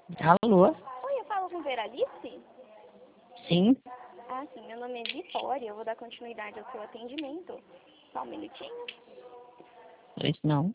Alô? Oi, eu falo com Veralice? Sim? Ah, sim, meu nome é Vitória, eu vou dar continuidade ao seu atendimento. Só um minutinho. Pois não.